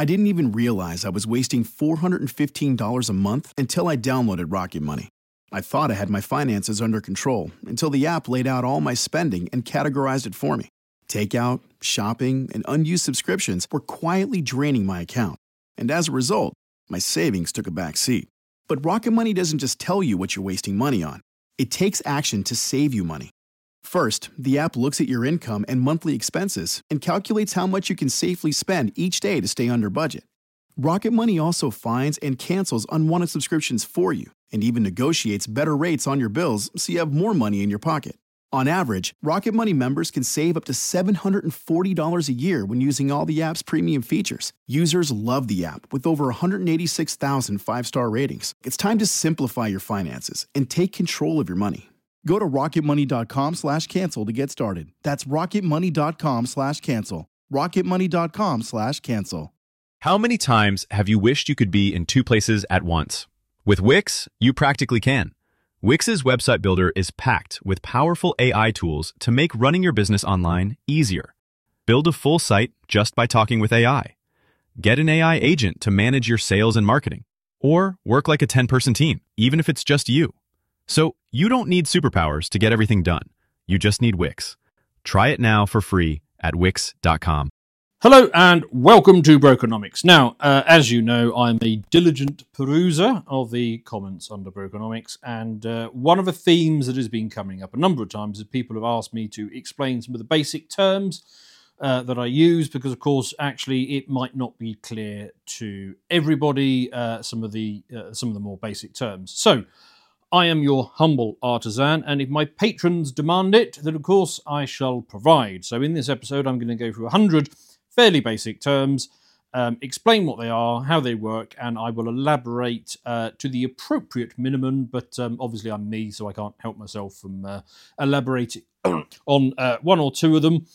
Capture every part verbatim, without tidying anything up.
I didn't even realize I was wasting four hundred fifteen dollars a month until I downloaded Rocket Money. I thought I had my finances under control until the app laid out all my spending and categorized it for me. Takeout, shopping, and unused subscriptions were quietly draining my account. And as a result, my savings took a back seat. But Rocket Money doesn't just tell you what you're wasting money on. It takes action to save you money. First, the app looks at your income and monthly expenses and calculates how much you can safely spend each day to stay under budget. Rocket Money also finds and cancels unwanted subscriptions for you and even negotiates better rates on your bills so you have more money in your pocket. On average, Rocket Money members can save up to seven hundred forty dollars a year when using all the app's premium features. Users love the app with over one hundred eighty-six thousand five-star ratings. It's time to simplify your finances and take control of your money. Go to rocketmoney.com slash cancel to get started. That's rocketmoney.com slash cancel. rocketmoney.com slash cancel. How many times have you wished you could be in two places at once? With Wix, you practically can. Wix's website builder is packed with powerful A I tools to make running your business online easier. Build a full site just by talking with A I. Get an A I agent to manage your sales and marketing. Or work like a ten-person team, even if it's just you. So you don't need superpowers to get everything done. You just need Wix. Try it now for free at wix dot com. Hello and welcome to Brokenomics. Now, uh, as you know, I'm a diligent peruser of the comments under Brokenomics, and uh, one of the themes that has been coming up a number of times is people have asked me to explain some of the basic terms uh, that I use, because, of course, actually it might not be clear to everybody uh, some of the uh, some of the more basic terms. So, I am your humble artisan, and if my patrons demand it, then, of course, I shall provide. So, in this episode, I'm going to go through one hundred fairly basic terms, um, explain what they are, how they work, and I will elaborate uh, to the appropriate minimum, but um, obviously I'm me, so I can't help myself from uh, elaborating on uh, one or two of them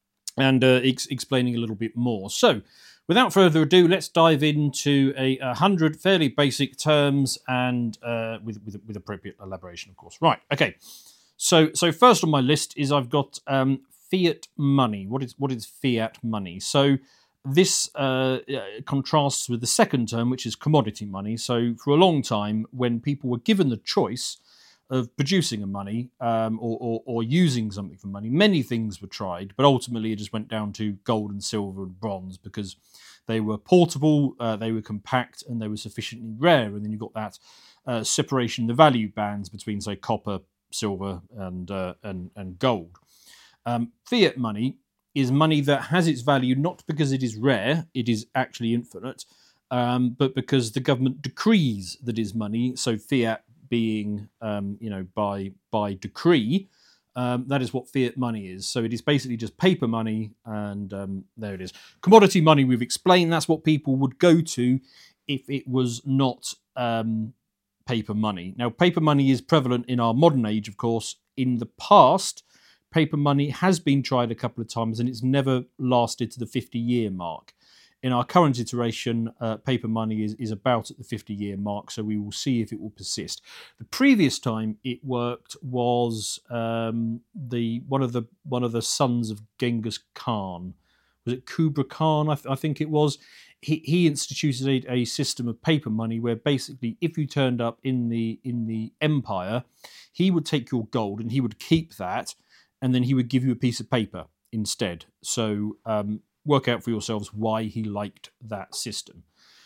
and uh, ex- explaining a little bit more. So, without further ado, let's dive into a, a hundred fairly basic terms and uh, with, with with appropriate elaboration, of course. Right, okay. So, so first on my list is I've got um, fiat money. What is what is fiat money? So this uh, contrasts with the second term, which is commodity money. So for a long time, when people were given the choice of producing a money um, or, or, or using something for money, many things were tried, but ultimately it just went down to gold and silver and bronze because they were portable, uh, they were compact, and they were sufficiently rare. And then you've got that uh, separation in the value bands between, say, copper, silver, and uh, and and gold. Um, fiat money is money that has its value not because it is rare, it is actually infinite, um, but because the government decrees that is money. So fiat being, um, you know, by by decree, um, that is what fiat money is. So it is basically just paper money, and um, there it is. Commodity money, we've explained, that's what people would go to if it was not um, paper money. Now, paper money is prevalent in our modern age, of course. In the past, paper money has been tried a couple of times and it's never lasted to the fifty-year mark. In our current iteration, uh, paper money is, is about at the fifty-year mark, so we will see if it will persist. The previous time it worked was um, the one of the one of the sons of Genghis Khan. Was it Kubra Khan? I, th- I think it was. He, he instituted a, a system of paper money where basically, if you turned up in the in the empire, he would take your gold and he would keep that, and then he would give you a piece of paper instead. So um, work out for yourselves why he liked that system.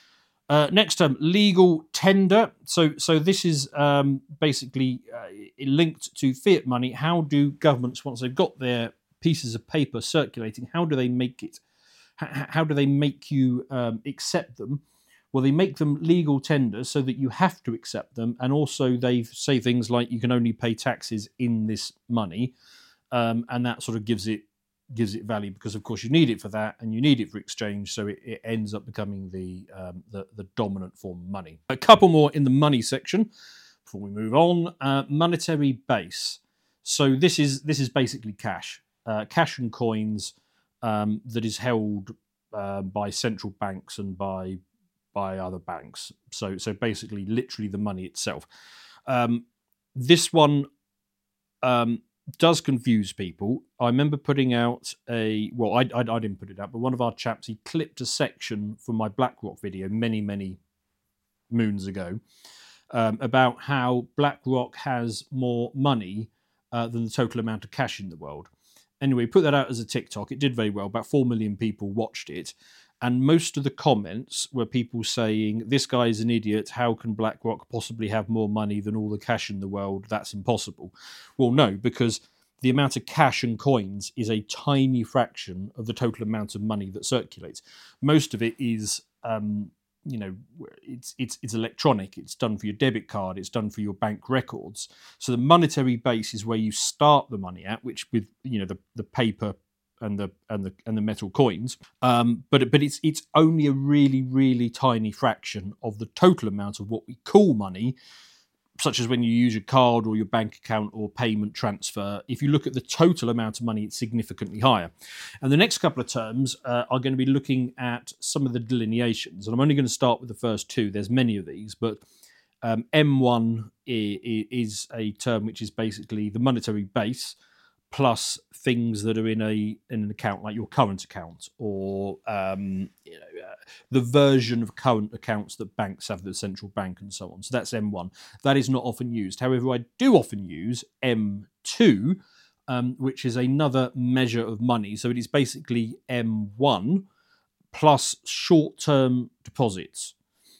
Uh, next term, legal tender. So so this is um, basically uh, linked to fiat money. How do governments, once they've got their pieces of paper circulating, how do they make it? H- how do they make you um, accept them? Well, they make them legal tenders so that you have to accept them, and also they say things like you can only pay taxes in this money. Um, and that sort of gives it gives it value because, of course, you need it for that and you need it for exchange. So it, it ends up becoming the, um, the the dominant form of money. A couple more in the money section before we move on. Uh, monetary base. So this is this is basically cash, uh, cash and coins um, that is held uh, by central banks and by by other banks. So so basically, literally the money itself. Um, this one. Um, does confuse people. I remember putting out a, well, I, I, I didn't put it out, but one of our chaps, he clipped a section from my BlackRock video many, many moons ago um, about how BlackRock has more money uh, than the total amount of cash in the world. Anyway, put that out as a TikTok. It did very well. About four million people watched it. And most of the comments were people saying, this guy is an idiot. How can BlackRock possibly have more money than all the cash in the world? That's impossible. Well, no, because the amount of cash and coins is a tiny fraction of the total amount of money that circulates. Most of it is, um, you know, it's it's it's electronic. It's done for your debit card. It's done for your bank records. So the monetary base is where you start the money at, which with, you know, the, the paper and the and the and the metal coins, um, but but it's it's only a really really tiny fraction of the total amount of what we call money, such as when you use your card or your bank account or payment transfer. If you look at the total amount of money, it's significantly higher. And the next couple of terms uh, are going to be looking at some of the delineations, and I'm only going to start with the first two. There's many of these, but um, M one is a term which is basically the monetary base plus things that are in a in an account, like your current account, or um, you know, uh, the version of current accounts that banks have, the central bank, and so on. So that's M one. That is not often used. However, I do often use M two, um, which is another measure of money. So it is basically M one plus short-term deposits.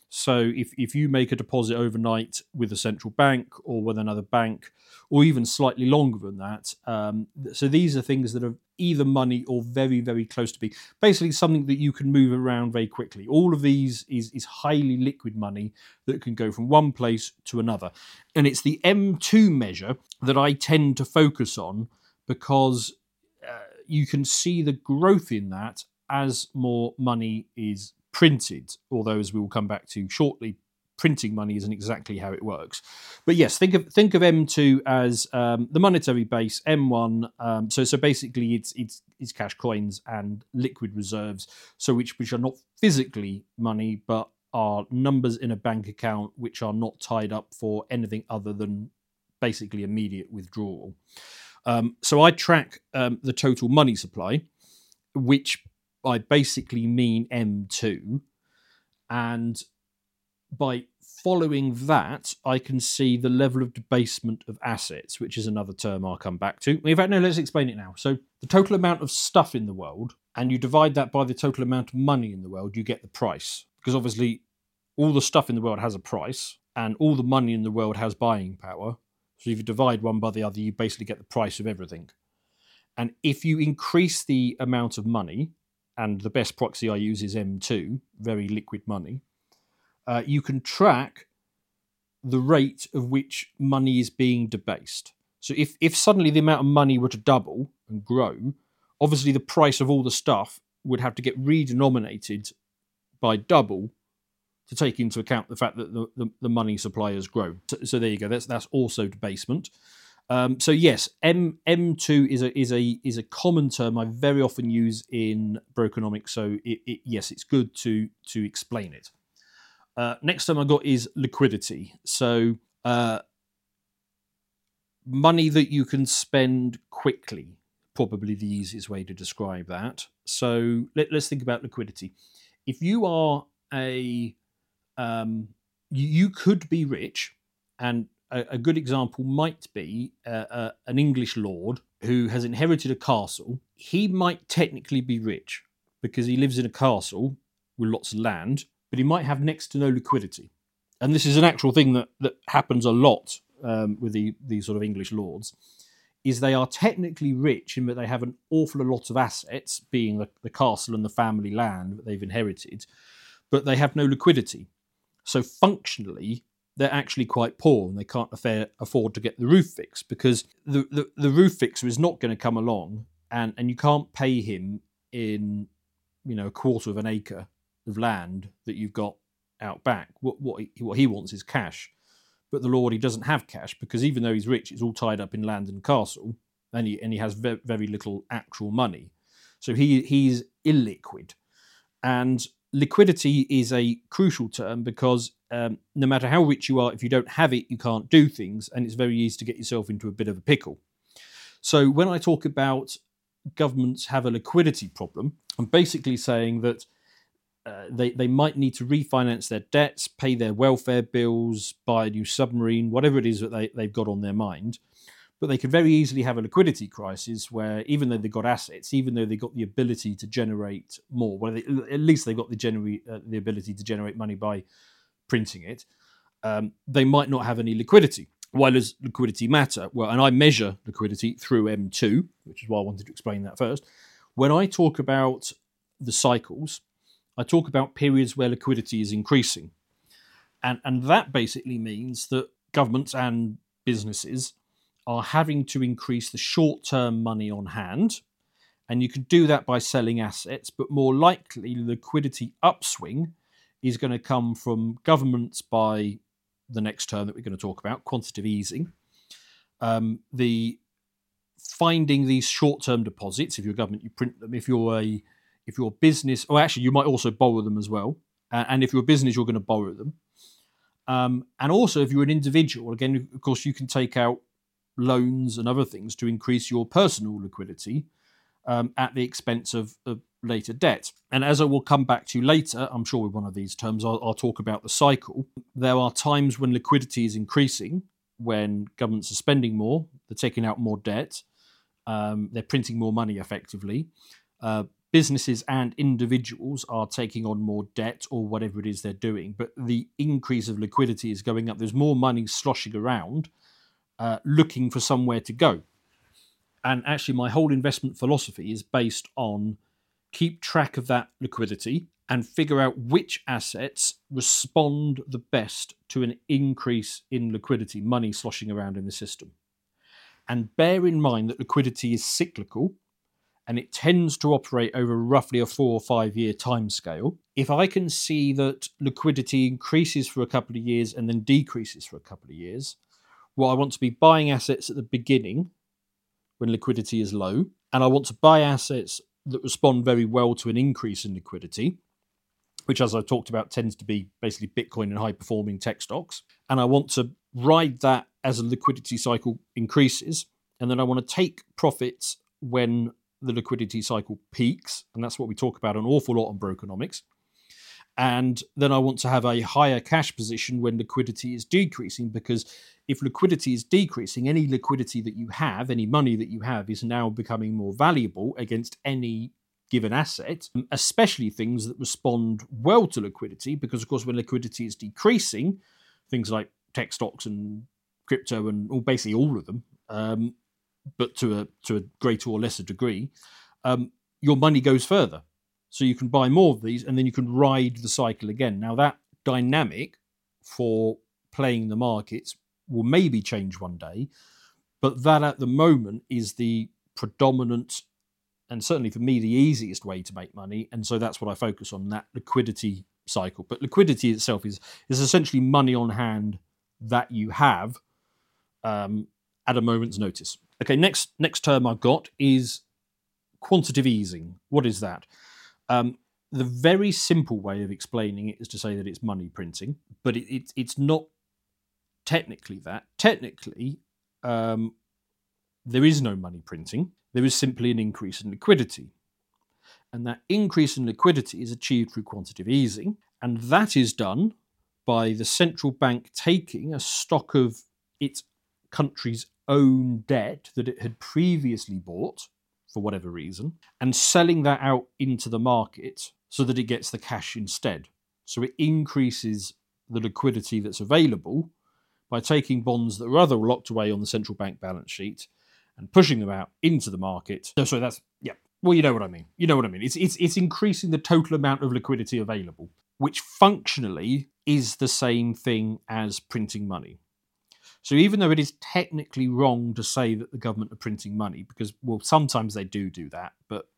So if, if you make a deposit overnight with a central bank or with another bank, or even slightly longer than that, um, so these are things that are either money or very, very close to being basically something that you can move around very quickly. All of these is, is highly liquid money that can go from one place to another. And it's the M two measure that I tend to focus on because uh, you can see the growth in that as more money is printed, although as we will come back to shortly, printing money isn't exactly how it works. But yes, think of think of M two as um, the monetary base, M one. Um, so so basically, it's it's it's cash, coins, and liquid reserves. So which which are not physically money, but are numbers in a bank account which are not tied up for anything other than basically immediate withdrawal. Um, so I track um, the total money supply, which I basically mean M two, and by following that, I can see the level of debasement of assets, which is another term I'll come back to. In fact, no, let's explain it now. So the total amount of stuff in the world, and you divide that by the total amount of money in the world, you get the price. Because obviously all the stuff in the world has a price, and all the money in the world has buying power. So if you divide one by the other, you basically get the price of everything. And if you increase the amount of money, and the best proxy I use is M two, very liquid money, uh, you can track the rate of which money is being debased. So if, if suddenly the amount of money were to double and grow, obviously the price of all the stuff would have to get redenominated by double to take into account the fact that the, the, the money supply has grown. So, so there you go. That's that's also debasement. Um, so yes, M M2 is a is a is a common term I very often use in Brokenomics. So it, it, yes, it's good to to explain it. Uh, next term I got is liquidity. So uh, money that you can spend quickly, probably the easiest way to describe that. So let, let's think about liquidity. If you are a um, you, you could be rich, and a, a good example might be uh, uh, an English lord who has inherited a castle. He might technically be rich because he lives in a castle with lots of land, but he might have next to no liquidity. And this is an actual thing that, that happens a lot um, with the, these sort of English lords, is they are technically rich in that they have an awful lot of assets, being the, the castle and the family land that they've inherited, but they have no liquidity. So functionally, they're actually quite poor and they can't affair, afford to get the roof fixed, because the, the, the roof fixer is not going to come along and, and you can't pay him in, you know, a quarter of an acre of land that you've got out back. What, what, he, what he wants is cash. But the lord, he doesn't have cash because even though he's rich, it's all tied up in land and castle, and he, and he has very, very little actual money. So he he's illiquid. And liquidity is a crucial term because um, no matter how rich you are, if you don't have it, you can't do things, and it's very easy to get yourself into a bit of a pickle. So when I talk about governments have a liquidity problem, I'm basically saying that uh, they, they might need to refinance their debts, pay their welfare bills, buy a new submarine, whatever it is that they, they've got on their mind. But they could very easily have a liquidity crisis where even though they've got assets, even though they've got the ability to generate more, well, they, at least they've got the, gener- uh, the ability to generate money by printing it, um, they might not have any liquidity. Why does liquidity matter? Well, and I measure liquidity through M two, which is why I wanted to explain that first. When I talk about the cycles, I talk about periods where liquidity is increasing. And, and that basically means that governments and businesses are having to increase the short-term money on hand. And you can do that by selling assets, but more likely liquidity upswing is going to come from governments by the next term that we're going to talk about, quantitative easing. Um, the finding these short-term deposits, if you're a government, you print them. If you're a if you're a business, or actually you might also borrow them as well. Uh, and if you're a business, you're going to borrow them. Um, and also if you're an individual, again, of course, you can take out loans and other things to increase your personal liquidity um, at the expense of, of later debt. And as I will come back to later, I'm sure with one of these terms, I'll, I'll talk about the cycle. There are times when liquidity is increasing, when governments are spending more, they're taking out more debt, um, they're printing more money effectively. Uh, businesses and individuals are taking on more debt or whatever it is they're doing, but the increase of liquidity is going up. There's more money sloshing around, Uh, looking for somewhere to go. And actually my whole investment philosophy is based on keep track of that liquidity and figure out which assets respond the best to an increase in liquidity, money sloshing around in the system. And bear in mind that liquidity is cyclical and it tends to operate over roughly a four or five year time scale. If I can see that liquidity increases for a couple of years and then decreases for a couple of years, well, I want to be buying assets at the beginning when liquidity is low, and I want to buy assets that respond very well to an increase in liquidity, which, as I talked about, tends to be basically Bitcoin and high-performing tech stocks. And I want to ride that as a liquidity cycle increases, and then I want to take profits when the liquidity cycle peaks, and that's what we talk about an awful lot on Brokenomics. And then I want to have a higher cash position when liquidity is decreasing, because if liquidity is decreasing, any liquidity that you have, any money that you have, is now becoming more valuable against any given asset, especially things that respond well to liquidity, because, of course, when liquidity is decreasing, things like tech stocks and crypto and well, basically all of them, um, but to a, to a greater or lesser degree, um, your money goes further. So you can buy more of these and then you can ride the cycle again. Now that dynamic for playing the markets will maybe change one day, but that at the moment is the predominant and certainly for me the easiest way to make money. And so that's what I focus on, that liquidity cycle. But liquidity itself is, is essentially money on hand that you have um, at a moment's notice. Okay, next next term I've got is quantitative easing. What is that? Um, the very simple way of explaining it is to say that it's money printing, but it, it, it's not technically that. Technically, um, there is no money printing. There is simply an increase in liquidity. And that increase in liquidity is achieved through quantitative easing. And that is done by the central bank taking a stock of its country's own debt that it had previously bought, for whatever reason, and selling that out into the market so that it gets the cash instead. So it increases the liquidity that's available by taking bonds that are other locked away on the central bank balance sheet and pushing them out into the market. No, sorry, that's, yeah, well, you know what I mean. You know what I mean. It's, it's, it's increasing the total amount of liquidity available, which functionally is the same thing as printing money. So even though it is technically wrong to say that the government are printing money, because, well, sometimes they do do that, but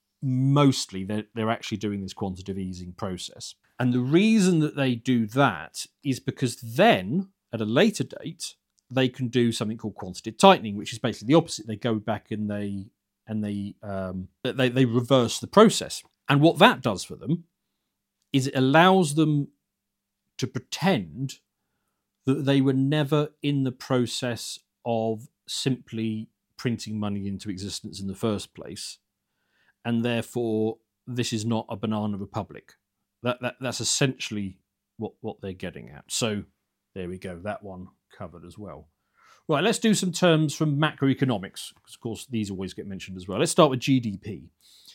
mostly they're, they're actually doing this quantitative easing process. And the reason that they do that is because then, at a later date, they can do something called quantitative tightening, which is basically the opposite. They go back and they and they um, they, they reverse the process. And what that does for them is it allows them to pretend that they were never in the process of simply printing money into existence in the first place, and therefore this is not a banana republic. That, that that's essentially what, what they're getting at. So there we go, that one covered as well. Right, let's do some terms from macroeconomics, because of course these always get mentioned as well. Let's start with G D P.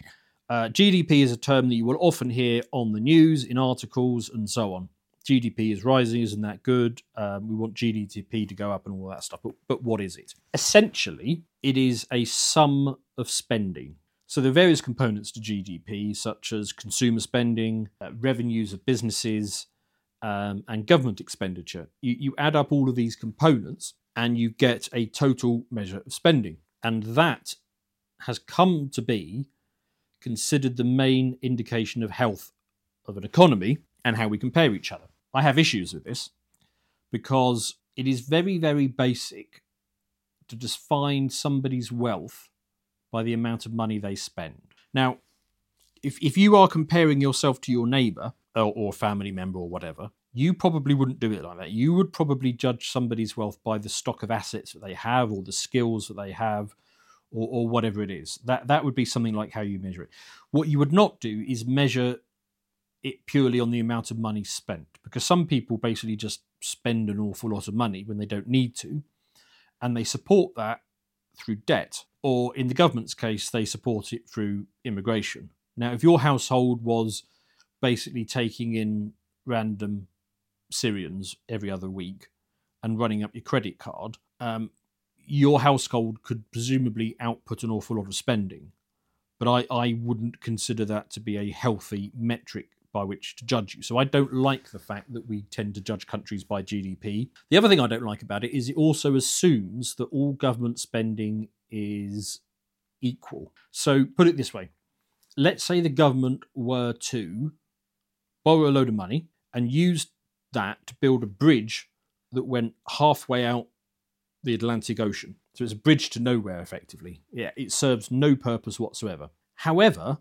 Uh, G D P is a term that you will often hear on the news, in articles, and so on. G D P is rising, isn't that good? Um, we want G D P to go up and all that stuff. But, but what is it? Essentially, it is a sum of spending. So there are various components to G D P, such as consumer spending, uh, revenues of businesses, um, and government expenditure. You, you add up all of these components and you get a total measure of spending. And that has come to be considered the main indication of health of an economy and how we compare each other. I have issues with this because it is very, very basic to just find somebody's wealth by the amount of money they spend. Now, if, if you are comparing yourself to your neighbour or, or family member or whatever, you probably wouldn't do it like that. You would probably judge somebody's wealth by the stock of assets that they have or the skills that they have, Or, or whatever it is. That that would be something like how you measure it. What you would not do is measure it purely on the amount of money spent, because some people basically just spend an awful lot of money when they don't need to, and they support that through debt, or in the government's case, they support it through immigration. Now, if your household was basically taking in random Syrians every other week and running up your credit card, um, your household could presumably output an awful lot of spending. But I, I wouldn't consider that to be a healthy metric by which to judge you. So I don't like the fact that we tend to judge countries by G D P. The other thing I don't like about it is it also assumes that all government spending is equal. So put it this way. Let's say the government were to borrow a load of money and use that to build a bridge that went halfway out the Atlantic Ocean. So it's a bridge to nowhere, effectively. Yeah, it serves no purpose whatsoever. However,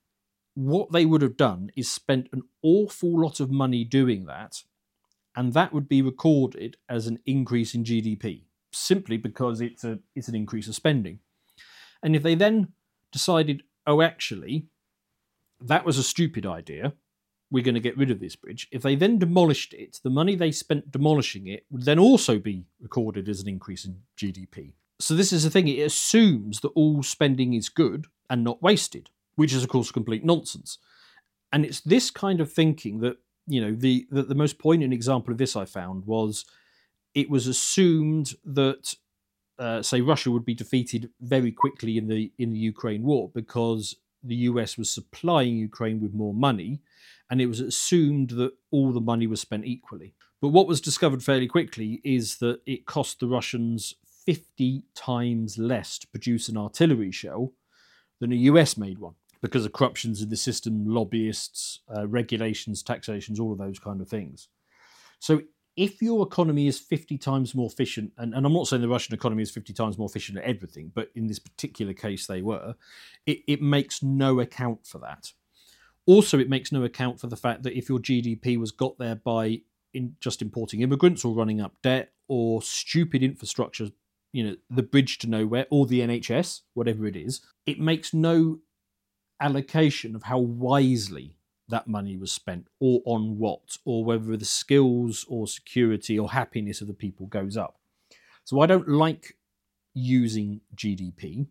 what they would have done is spent an awful lot of money doing that, and that would be recorded as an increase in G D P, simply because it's a it's an increase of spending. And if they then decided, oh, actually, that was a stupid idea, we're going to get rid of this bridge. If they then demolished it, the money they spent demolishing it would then also be recorded as an increase in G D P. So this is the thing, it assumes that all spending is good and not wasted, which is of course complete nonsense. And it's this kind of thinking that, you know, the, the, the most poignant example of this I found was it was assumed that, uh, say, Russia would be defeated very quickly in the in the Ukraine war because the U S was supplying Ukraine with more money, and it was assumed that all the money was spent equally. But what was discovered fairly quickly is that it cost the Russians fifty times less to produce an artillery shell than a U S made one, because of corruptions in the system, lobbyists, uh, regulations, taxations, all of those kind of things. So if your economy is fifty times more efficient, and, and I'm not saying the Russian economy is fifty times more efficient at everything, but in this particular case they were, it, it makes no account for that. Also, it makes no account for the fact that if your G D P was got there by in just importing immigrants or running up debt or stupid infrastructure, you know, the bridge to nowhere or the N H S, whatever it is, it makes no allocation of how wisely that money was spent or on what, or whether the skills or security or happiness of the people goes up. So I don't like using G D P.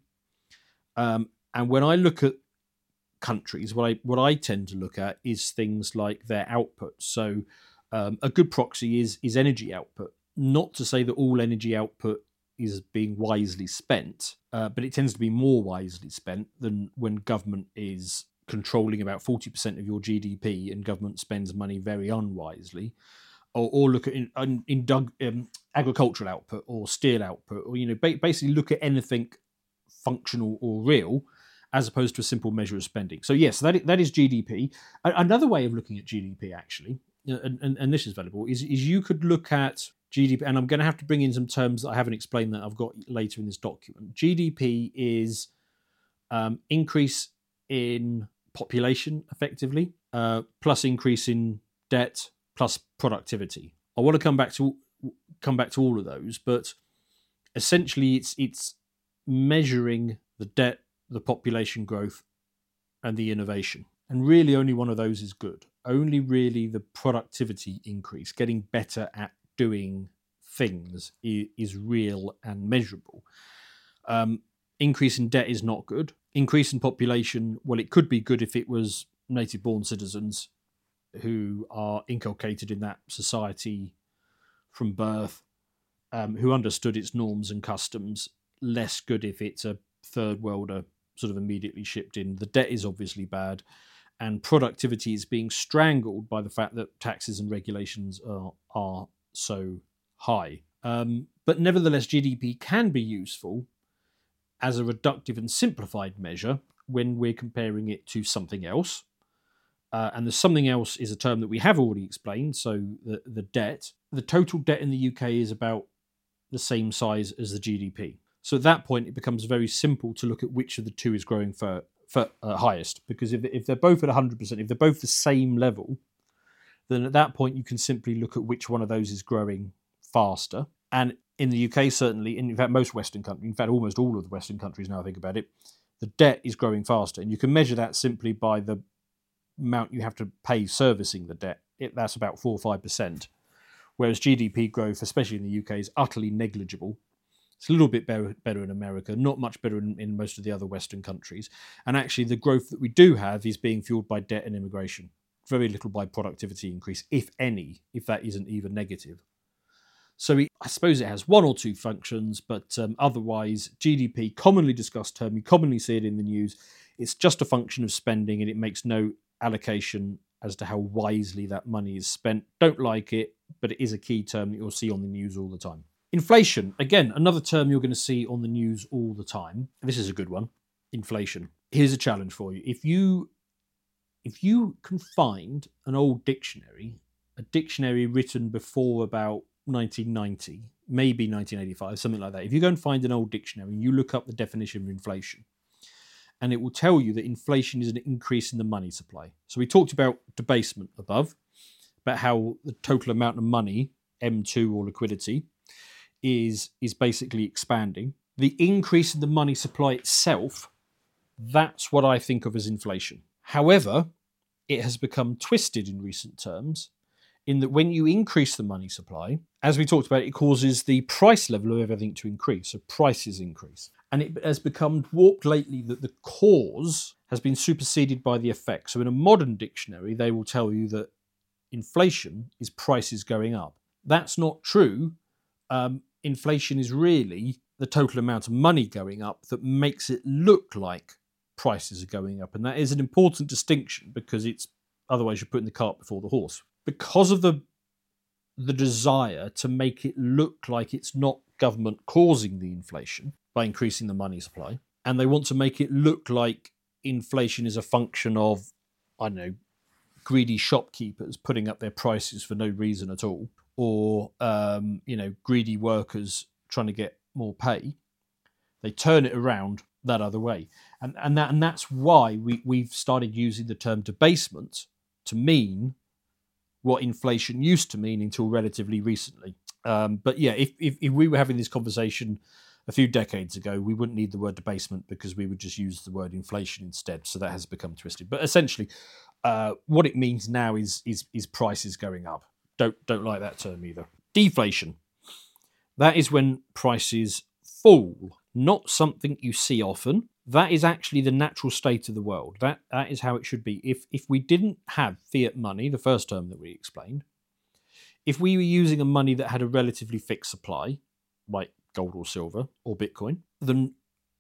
Um, and when I look at countries, what I what I tend to look at is things like their output. So um, a good proxy is is energy output. Not to say that all energy output is being wisely spent, uh, but it tends to be more wisely spent than when government is controlling about forty percent of your G D P and government spends money very unwisely. Or, or look at in, in, in um, agricultural output or steel output, or you know, ba- basically look at anything functional or real, as opposed to a simple measure of spending. So yes, that is, that is G D P. Another way of looking at G D P, actually, and, and, and this is valuable, is, is you could look at G D P, and I'm going to have to bring in some terms that I haven't explained that I've got later in this document. G D P is um, increase in population, effectively, uh, plus increase in debt, plus productivity. I want to come back to come back to all of those, but essentially, it's it's measuring the debt, the population growth, and the innovation. And really only one of those is good. Only really the productivity increase, getting better at doing things, is, is real and measurable. Um, increase in debt is not good. Increase in population, well, it could be good if it was native-born citizens who are inculcated in that society from birth, um, who understood its norms and customs. Less good if it's a third worlder sort of immediately shipped in. The debt is obviously bad, and productivity is being strangled by the fact that taxes and regulations are, are so high. Um, but nevertheless, G D P can be useful as a reductive and simplified measure when we're comparing it to something else. Uh, and the something else is a term that we have already explained. So the, the debt, the total debt in the U K is about the same size as the G D P. So at that point, it becomes very simple to look at which of the two is growing for, for uh, highest. Because if, if they're both at one hundred percent, if they're both the same level, then at that point, you can simply look at which one of those is growing faster. And in the U K, certainly, and in fact, most Western countries, in fact, almost all of the Western countries, now I think about it, the debt is growing faster. And you can measure that simply by the amount you have to pay servicing the debt. It, that's about four or five percent. Whereas G D P growth, especially in the U K, is utterly negligible. It's a little bit better, better in America, not much better in, in most of the other Western countries. And actually, the growth that we do have is being fueled by debt and immigration. Very little by productivity increase, if any, if that isn't even negative. So we, I suppose it has one or two functions, but um, otherwise, G D P, commonly discussed term, you commonly see it in the news. It's just a function of spending, and it makes no allocation as to how wisely that money is spent. Don't like it, but it is a key term that you'll see on the news all the time. Inflation, again, another term you're going to see on the news all the time. This is a good one, inflation. Here's a challenge for you. If you, if you can find an old dictionary, a dictionary written before about nineteen ninety, maybe nineteen eighty-five, something like that. If you go and find an old dictionary and you look up the definition of inflation, and it will tell you that inflation is an increase in the money supply. So we talked about debasement above, about how the total amount of money, M two or liquidity, is, is basically expanding. The increase in the money supply itself, that's what I think of as inflation. However, it has become twisted in recent terms, in that when you increase the money supply, as we talked about, it causes the price level of everything to increase, so prices increase. And it has become warped lately that the cause has been superseded by the effect. So in a modern dictionary, they will tell you that inflation is prices going up. That's not true. Um, inflation is really the total amount of money going up that makes it look like prices are going up. And that is an important distinction, because it's otherwise you're putting the cart before the horse. Because of the the desire to make it look like it's not government causing the inflation by increasing the money supply, and they want to make it look like inflation is a function of, I don't know, greedy shopkeepers putting up their prices for no reason at all, or um, you know, greedy workers trying to get more pay. They turn it around that other way, and and that and that's why we we've started using the term debasement to mean what inflation used to mean until relatively recently. Um, but yeah, if, if if we were having this conversation a few decades ago, we wouldn't need the word debasement, because we would just use the word inflation instead. So that has become twisted. But essentially, uh, what it means now is is is prices going up. Don't don't like that term either. Deflation. That is when prices fall. Not something you see often. That is actually the natural state of the world. That that is how it should be. If if we didn't have fiat money, the first term that we explained, if we were using a money that had a relatively fixed supply, like gold or silver or Bitcoin, then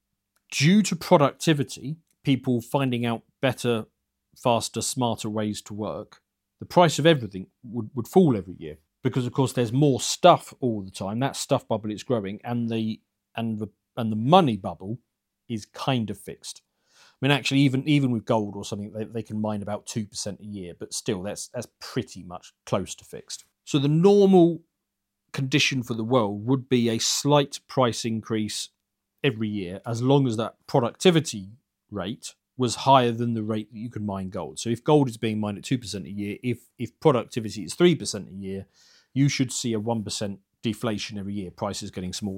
due to productivity, people finding out better, faster, smarter ways to work, the price of everything would, would fall every year. Because of course there's more stuff all the time. That stuff bubble is growing, and the and the and the money bubble is kind of fixed. I mean, actually, even even with gold or something, they, they can mine about two percent a year, but still, that's that's pretty much close to fixed. So the normal condition for the world would be a slight price increase every year, as long as that productivity rate was higher than the rate that you can mine gold. So if gold is being mined at two percent a year, if if productivity is three percent a year, you should see a one percent deflation every year, prices getting smaller.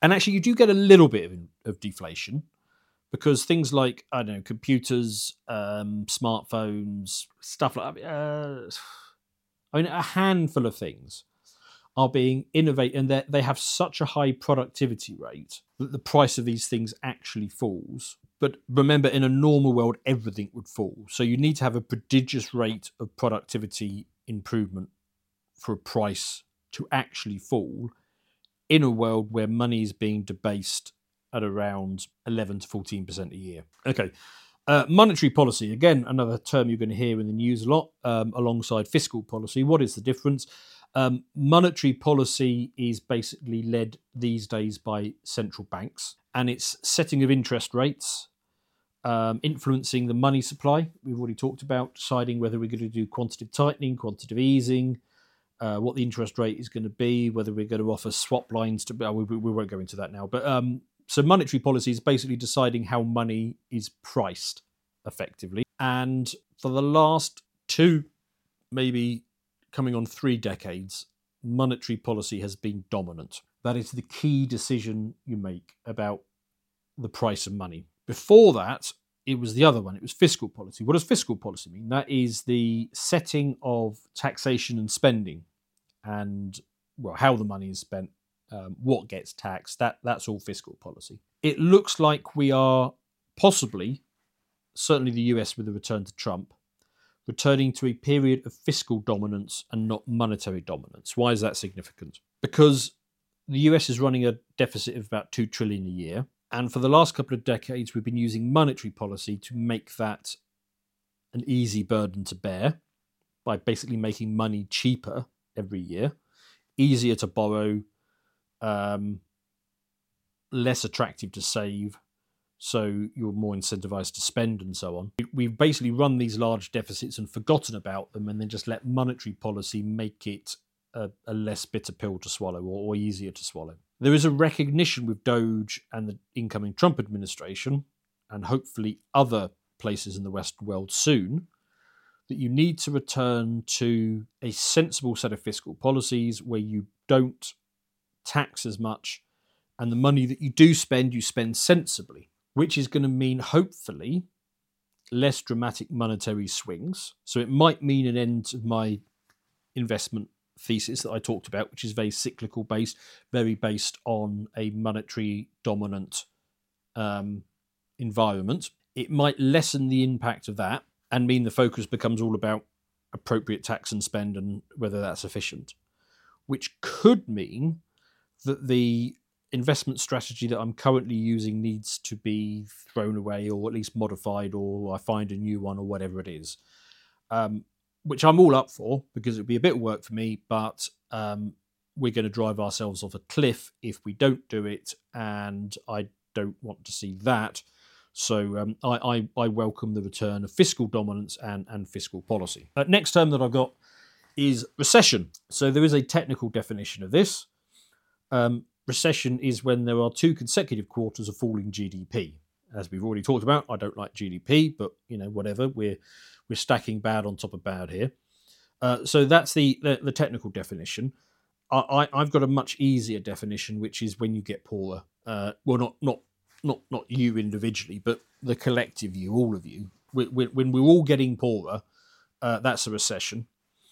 And actually, you do get a little bit of, of deflation because things like, I don't know, computers, um, smartphones, stuff like that. Uh, I mean, a handful of things are being innovated, and they have such a high productivity rate that the price of these things actually falls. But remember, in a normal world, everything would fall. So you need to have a prodigious rate of productivity improvement for a price to actually fall in a world where money is being debased at around eleven to fourteen percent a year. Okay. Uh, monetary policy, again, another term you're going to hear in the news a lot, um, alongside fiscal policy. What is the difference? Um, monetary policy is basically led these days by central banks, and it's setting of interest rates, um, influencing the money supply. We've already talked about deciding whether we're going to do quantitative tightening, quantitative easing, uh, what the interest rate is going to be, whether we're going to offer swap lines to. Well, we, we won't go into that now, but um, so monetary policy is basically deciding how money is priced effectively, and for the last two, maybe coming on three decades, monetary policy has been dominant. That is the key decision you make about the price of money. Before that, it was the other one. It was fiscal policy. What does fiscal policy mean? That is the setting of taxation and spending and, well, how the money is spent, um, what gets taxed. That, that's all fiscal policy. It looks like we are possibly, certainly the U S with the return to Trump, returning to a period of fiscal dominance and not monetary dominance. Why is that significant? Because the U S is running a deficit of about two trillion dollars a year. And for the last couple of decades, we've been using monetary policy to make that an easy burden to bear by basically making money cheaper every year, easier to borrow, um, less attractive to save, so you're more incentivized to spend and so on. We've basically run these large deficits and forgotten about them and then just let monetary policy make it a, a less bitter pill to swallow or, or easier to swallow. There is a recognition with Doge and the incoming Trump administration, and hopefully other places in the Western world soon, that you need to return to a sensible set of fiscal policies where you don't tax as much, and the money that you do spend, you spend sensibly, which is going to mean, hopefully, less dramatic monetary swings. So it might mean an end to my investment thesis that I talked about, which is very cyclical based, very based on a monetary dominant um, environment. It might lessen the impact of that and mean the focus becomes all about appropriate tax and spend and whether that's efficient, which could mean that the investment strategy that I'm currently using needs to be thrown away or at least modified, or I find a new one or whatever it is, um, which I'm all up for because it'd be a bit of work for me, but um, we're going to drive ourselves off a cliff if we don't do it, and I don't want to see that. So um, I, I, I welcome the return of fiscal dominance and, and fiscal policy. Uh, next term that I've got is recession. So there is a technical definition of this. Um, Recession is when there are two consecutive quarters of falling G D P. As we've already talked about, I don't like G D P, but you know, whatever. We're we're stacking bad on top of bad here. Uh, so that's the, the the technical definition. I, I I've got a much easier definition, which is when you get poorer. Uh, well, not not not not you individually, but the collective you, all of you. We, we, when we're all getting poorer, uh, that's a recession,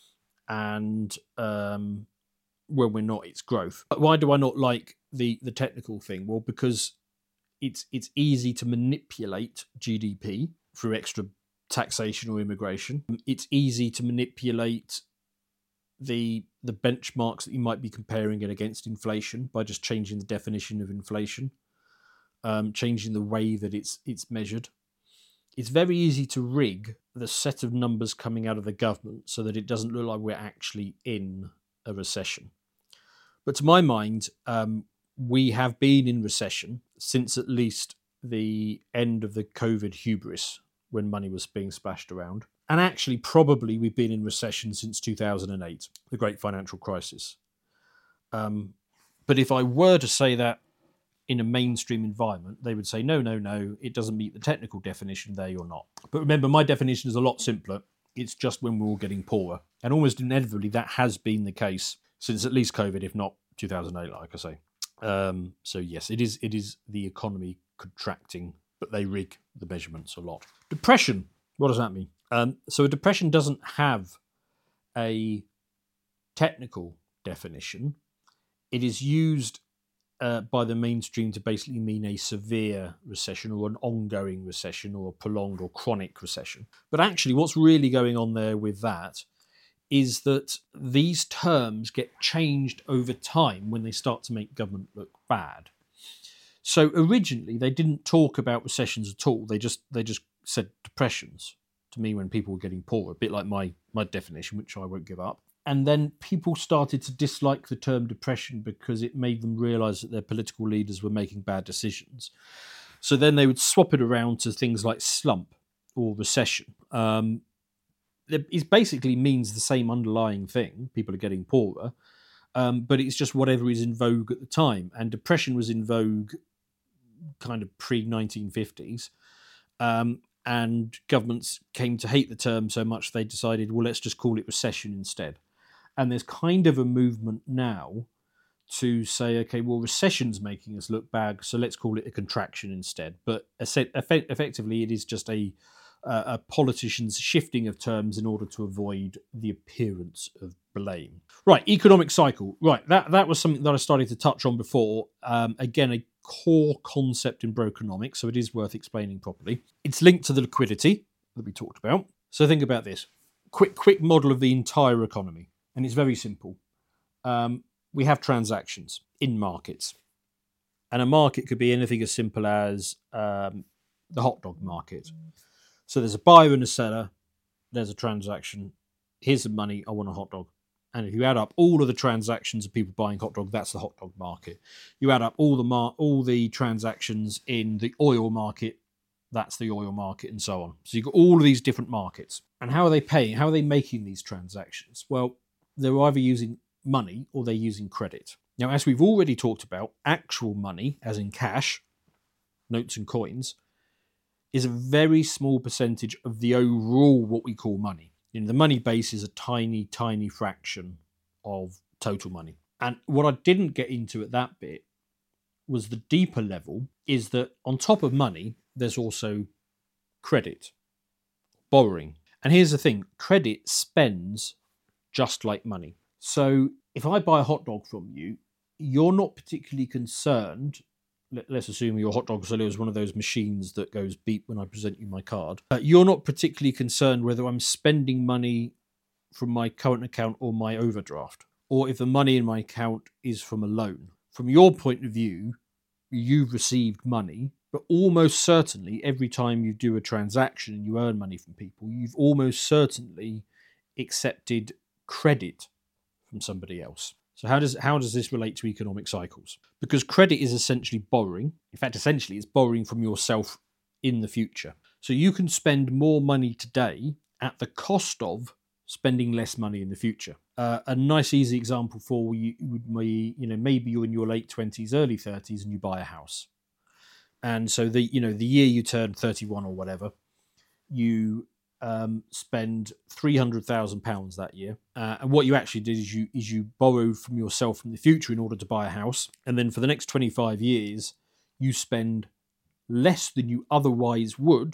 and um, when we're not, it's growth. But why do I not like the the technical thing? Well, because it's it's easy to manipulate G D P through extra taxation or immigration. It's easy to manipulate the the benchmarks that you might be comparing it against inflation by just changing the definition of inflation, um, changing the way that it's it's measured. It's very easy to rig the set of numbers coming out of the government so that it doesn't look like we're actually in a recession. But to my mind, um, we have been in recession since at least the end of the COVID hubris, when money was being splashed around. And actually, probably we've been in recession since two thousand eight, the great financial crisis. Um, but if I were to say that in a mainstream environment, they would say, no, no, no, it doesn't meet the technical definition, there you're not. But remember, my definition is a lot simpler. It's just when we're all getting poorer. And almost inevitably, that has been the case since at least COVID, if not two thousand eight, like I say. Um, so yes, it is it is the economy contracting, but they rig the measurements a lot. Depression, what does that mean? Um, so a depression doesn't have a technical definition. It is used uh, by the mainstream to basically mean a severe recession or an ongoing recession or a prolonged or chronic recession. But actually what's really going on there with that is that these terms get changed over time when they start to make government look bad. So originally they didn't talk about recessions at all. They just they just said depressions to me when people were getting poor, a bit like my my definition, which I won't give up. And then people started to dislike the term depression because it made them realise that their political leaders were making bad decisions. So then they would swap it around to things like slump or recession. Um, it basically means the same underlying thing. People are getting poorer, um, but it's just whatever is in vogue at the time. And depression was in vogue kind of pre-nineteen fifties. Um, and governments came to hate the term so much they decided, well, let's just call it recession instead. And there's kind of a movement now to say, okay, well, recession's making us look bad, so let's call it a contraction instead. But effectively, it is just a Uh, a politician's shifting of terms in order to avoid the appearance of blame. Right, economic cycle. Right, that, that was something that I started to touch on before. Um, again, a core concept in brokeronomics, so it is worth explaining properly. It's linked to the liquidity that we talked about. So think about this. Quick, quick model of the entire economy, and it's very simple. Um, we have transactions in markets, and a market could be anything as simple as um, the hot dog market. So there's a buyer and a seller, there's a transaction, here's the money, I want a hot dog. And if you add up all of the transactions of people buying hot dog, that's the hot dog market. You add up all the mar- all the transactions in the oil market, that's the oil market, and so on. So you've got all of these different markets. And how are they paying? How are they making these transactions? Well, they're either using money or they're using credit. Now, as we've already talked about, actual money, as in cash, notes and coins, is a very small percentage of the overall what we call money. You know, the money base is a tiny, tiny fraction of total money. And what I didn't get into at that bit was the deeper level is that on top of money, there's also credit, borrowing. And here's the thing, credit spends just like money. So if I buy a hot dog from you, you're not particularly concerned. Let's assume your hot dog seller is one of those machines that goes beep when I present you my card. Uh, you're not particularly concerned whether I'm spending money from my current account or my overdraft, or if the money in my account is from a loan. From your point of view, you've received money, but almost certainly every time you do a transaction and you earn money from people, you've almost certainly accepted credit from somebody else. So how does how does this relate to economic cycles? Because credit is essentially borrowing. In fact, essentially it's borrowing from yourself in the future. So you can spend more money today at the cost of spending less money in the future. Uh, a nice easy example for you would be, you know, maybe you're in your late twenties, early thirties and you buy a house. And so the, you know, the year you turn thirty-one or whatever, you Um, spend three hundred thousand pounds that year. Uh, and what you actually did is you is you borrowed from yourself from the future in order to buy a house. And then for the next twenty-five years, you spend less than you otherwise would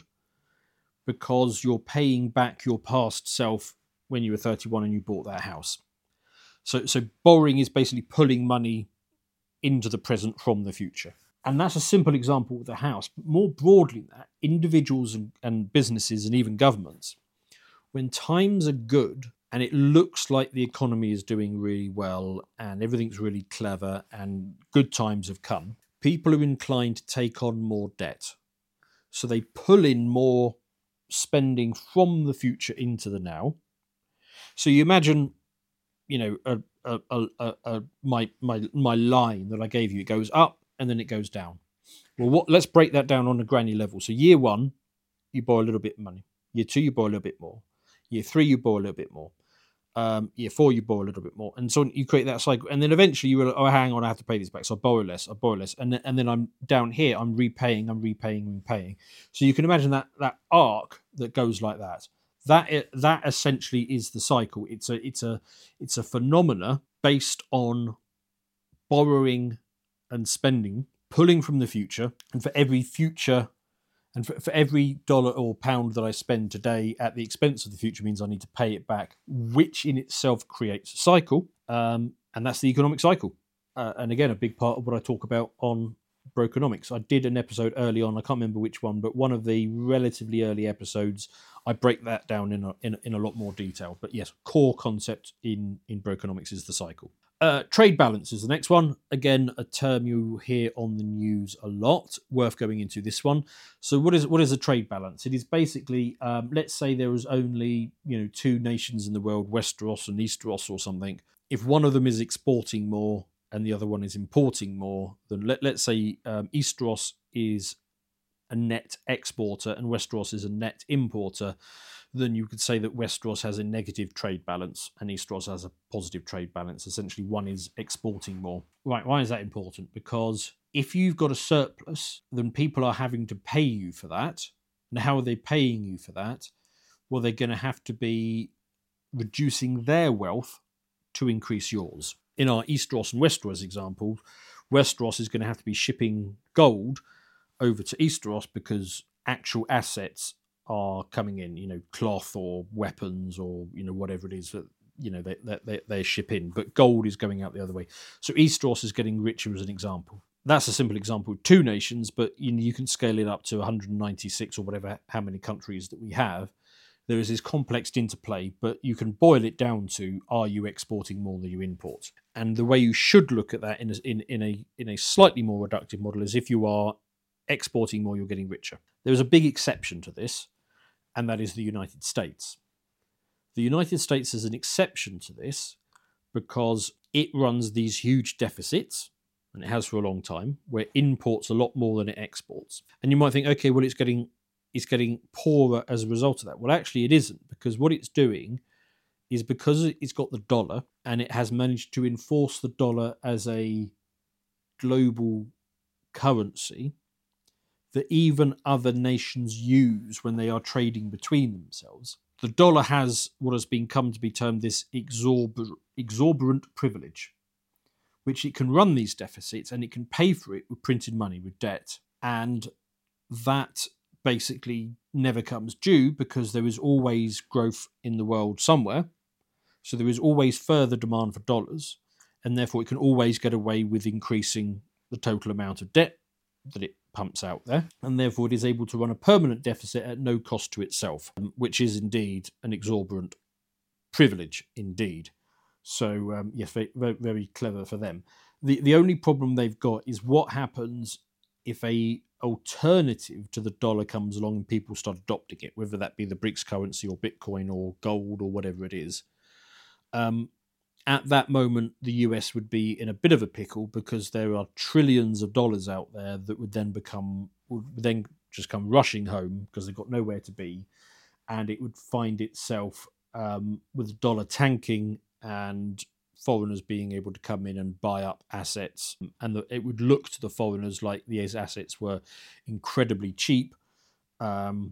because you're paying back your past self when you were thirty-one and you bought that house. So, so borrowing is basically pulling money into the present from the future. And that's a simple example with the house. But more broadly than that, individuals and, and businesses and even governments, when times are good and it looks like the economy is doing really well and everything's really clever and good times have come, people are inclined to take on more debt. So they pull in more spending from the future into the now. So you imagine, you know, a, a, a, a, a, my, my, my line that I gave you, it goes up, and then it goes down. Well, what? Let's break that down on a granular level. So year one, you borrow a little bit of money. Year two, you borrow a little bit more. Year three, you borrow a little bit more. Um, year four, you borrow a little bit more. And so you create that cycle. And then eventually you will, oh, hang on, I have to pay this back. So I borrow less, I borrow less. And then, and then I'm down here, I'm repaying, I'm repaying, repaying. So you can imagine that that arc that goes like that. That that essentially is the cycle. It's a it's a it's a phenomena based on borrowing and spending, pulling from the future, and for every future, and for, for every dollar or pound that I spend today at the expense of the future means I need to pay it back, which in itself creates a cycle, um, and that's the economic cycle. Uh, and again, a big part of what I talk about on Brokenomics. I did an episode early on, I can't remember which one, but one of the relatively early episodes, I break that down in a, in, in a lot more detail. But yes, core concept in, in Brokenomics is the cycle. Uh, trade balance is the next one. Again, a term you hear on the news a lot, worth going into this one. So what is what is a trade balance? It is basically, um, let's say there is only you know two nations in the world, Westeros and Easteros or something. If one of them is exporting more and the other one is importing more, then let, let's say um, Easteros is a net exporter and Westeros is a net importer, then you could say that Westeros has a negative trade balance and Easteros has a positive trade balance. Essentially, one is exporting more. Right, why is that important? Because if you've got a surplus, then people are having to pay you for that. And how are they paying you for that? Well, they're going to have to be reducing their wealth to increase yours. In our Easteros and Westeros example, Westeros is going to have to be shipping gold over to Easteros because actual assets are coming in, you know, cloth or weapons or, you know, whatever it is that, you know, they, they, they ship in. But gold is going out the other way. So Easteros is getting richer as an example. That's a simple example of two nations, but you know, you can scale it up to one hundred ninety-six or whatever, how many countries that we have. There is this complex interplay, but you can boil it down to, are you exporting more than you import? And the way you should look at that in a, in, in a in a slightly more reductive model is if you are exporting more, you're getting richer. There is a big exception to this, and that is the United States. The United States is an exception to this because it runs these huge deficits, and it has for a long time, where it imports a lot more than it exports. And you might think, okay, well, it's getting it's getting poorer as a result of that. Well, actually, it isn't, because what it's doing is because it's got the dollar and it has managed to enforce the dollar as a global currency that even other nations use when they are trading between themselves. The dollar has what has been come to be termed this exorb- exorbitant privilege, which it can run these deficits and it can pay for it with printed money, with debt. And that basically never comes due because there is always growth in the world somewhere. So there is always further demand for dollars, and therefore it can always get away with increasing the total amount of debt that it pumps out there, and therefore it is able to run a permanent deficit at no cost to itself, which is indeed an exorbitant privilege indeed. So um, yes, very, very, very clever for them. The the only problem they've got is what happens if a alternative to the dollar comes along and people start adopting it, whether that be the BRICS currency or Bitcoin or gold or whatever it is. Um, at that moment, the U S would be in a bit of a pickle because there are trillions of dollars out there that would then become, would then just come rushing home because they've got nowhere to be, and it would find itself um, with the dollar tanking and foreigners being able to come in and buy up assets, and the, it would look to the foreigners like these assets were incredibly cheap, um,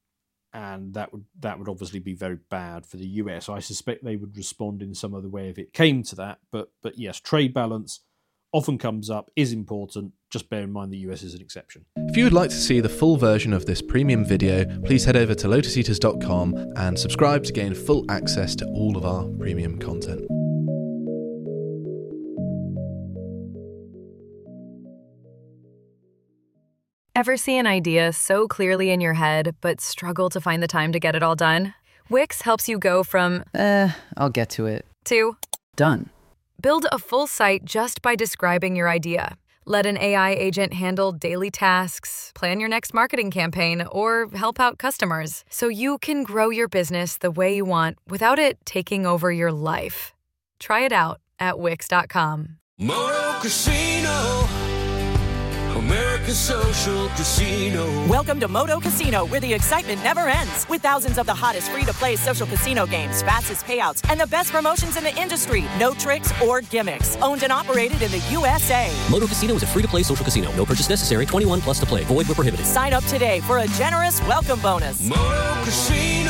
and that would that would obviously be very bad for the U S. I suspect they would respond in some other way if it came to that, but but yes, trade balance often comes up, is important. Just bear in mind the U S is an exception. If you would like to see the full version of this premium video, please head over to lotus eaters dot com and subscribe to gain full access to all of our premium content. Ever see an idea so clearly in your head, but struggle to find the time to get it all done? Wix helps you go from, Eh, I'll get to it. to, Done. build a full site just by describing your idea. Let an A I agent handle daily tasks, plan your next marketing campaign, or help out customers so you can grow your business the way you want without it taking over your life. Try it out at wix dot com. Moto Casino, America's social casino. Welcome to Moto Casino, where the excitement never ends. With thousands of the hottest free-to-play social casino games, fastest payouts, and the best promotions in the industry. No tricks or gimmicks. Owned and operated in the U S A. Moto Casino is a free-to-play social casino. No purchase necessary. twenty-one plus to play. Void where prohibited. Sign up today for a generous welcome bonus. Moto Casino,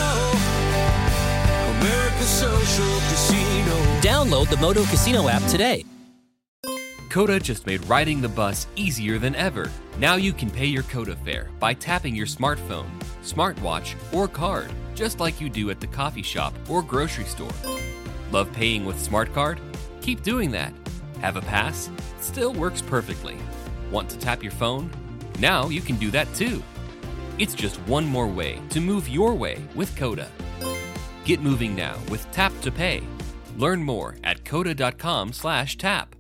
America's social casino. Download the Moto Casino app today. Coda just made riding the bus easier than ever. Now you can pay your Coda fare by tapping your smartphone, smartwatch, or card, just like you do at the coffee shop or grocery store. Love paying with Smart Card? Keep doing that. Have a pass? Still works perfectly. Want to tap your phone? Now you can do that too. It's just one more way to move your way with Coda. Get moving now with Tap to Pay. Learn more at coda dot com slash tap.